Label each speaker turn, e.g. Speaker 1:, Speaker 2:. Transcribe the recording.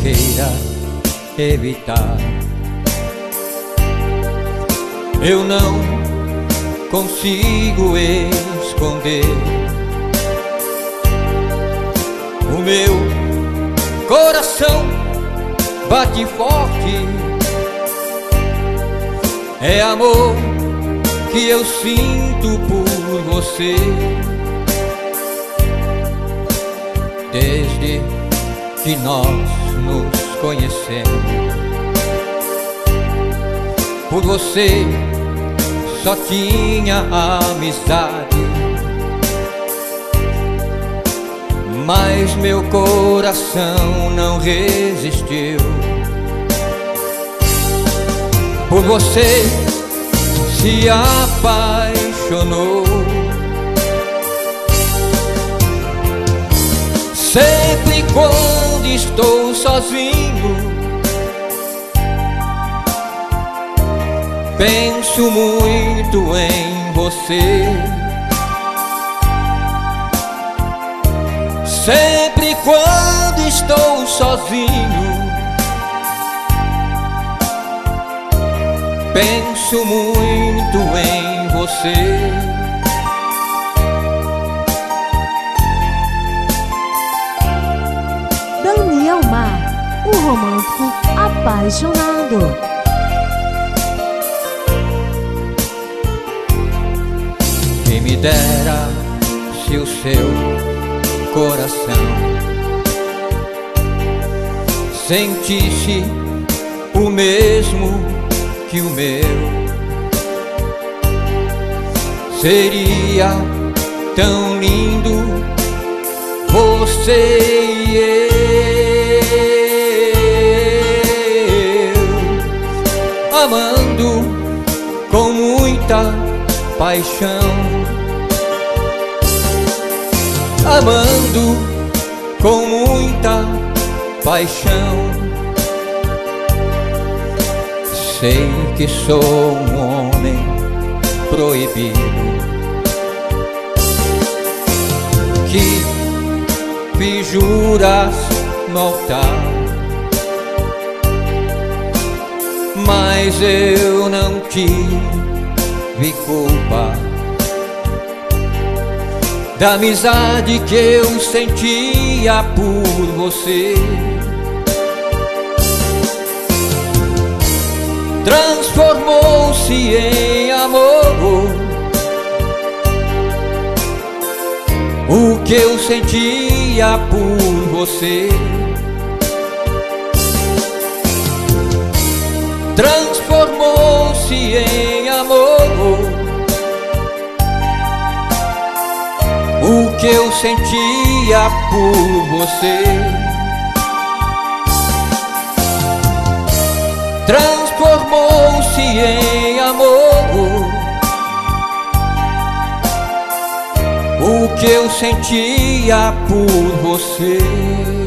Speaker 1: queira evitar. Eu não consigo esconder o meu coração bate forte. É amor que eu sinto por você. Desde que nós nos conhecemos, por você só tinha amizade, mas meu coração não resistiu. Por você se apaixonou. Sempre quando estou sozinho, penso muito em você. Sempre quando estou sozinho, penso muito em você.
Speaker 2: Daniel Mar, um romântico apaixonado.
Speaker 1: Quem me dera se o seu coração sentisse o mesmo que o meu. Seria tão lindo você e eu, amando com muita paixão, amando com muita paixão. Sei que sou um homem proibido, que fiz juras no altar, mas eu não tive culpa da amizade que eu sentia por você. Transformou-se em amor o que eu sentia por você. Transformou-se em amor o que eu sentia por você. Transformou-se em amor o que eu sentia por você.